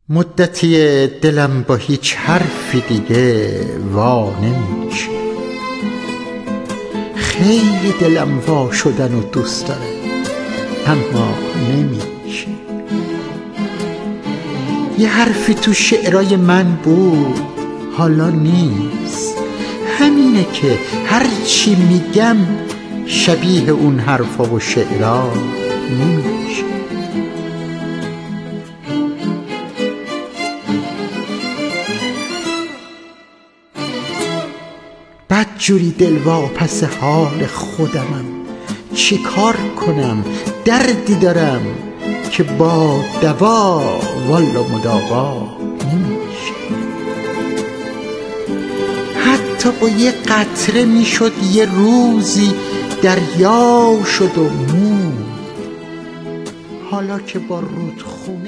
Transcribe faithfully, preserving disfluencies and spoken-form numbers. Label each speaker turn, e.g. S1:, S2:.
S1: مدتی دلم با هیچ حرفی دیگه وا نمیشه. خیلی دلم وا شدن و دوست داره اما نمیشه. یه حرفی تو شعرهای من بود حالا نیست. همینه که هرچی میگم شبیه اون حرفا و شعرها نمیشه. بدجوری دلواپس حال خودمم، چی کار کنم؟ دردی دارم که با دوا والا مداوا نمیشه. حتی با یه قطره میشد یه روزی دریا شد و موند. حالا که با رودخونه